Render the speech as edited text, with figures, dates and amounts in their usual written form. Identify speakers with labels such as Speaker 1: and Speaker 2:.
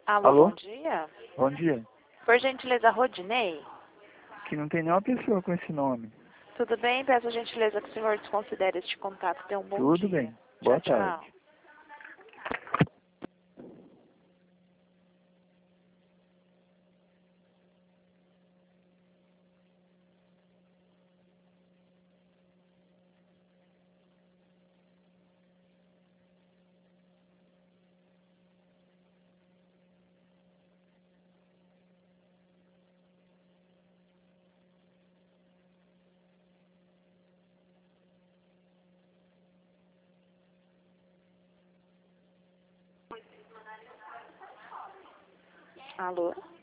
Speaker 1: Alô,
Speaker 2: Alô?
Speaker 1: bom dia.
Speaker 2: Bom dia.
Speaker 1: Por gentileza, Rodinei?
Speaker 2: Que não tem nenhuma pessoa com esse nome.
Speaker 1: Tudo bem? Peço a gentileza que o senhor desconsidere este contato. Tenha um bom
Speaker 2: Tudo
Speaker 1: dia.
Speaker 2: bem. Boa
Speaker 1: Tchau,
Speaker 2: tarde.
Speaker 1: tchau. Alô?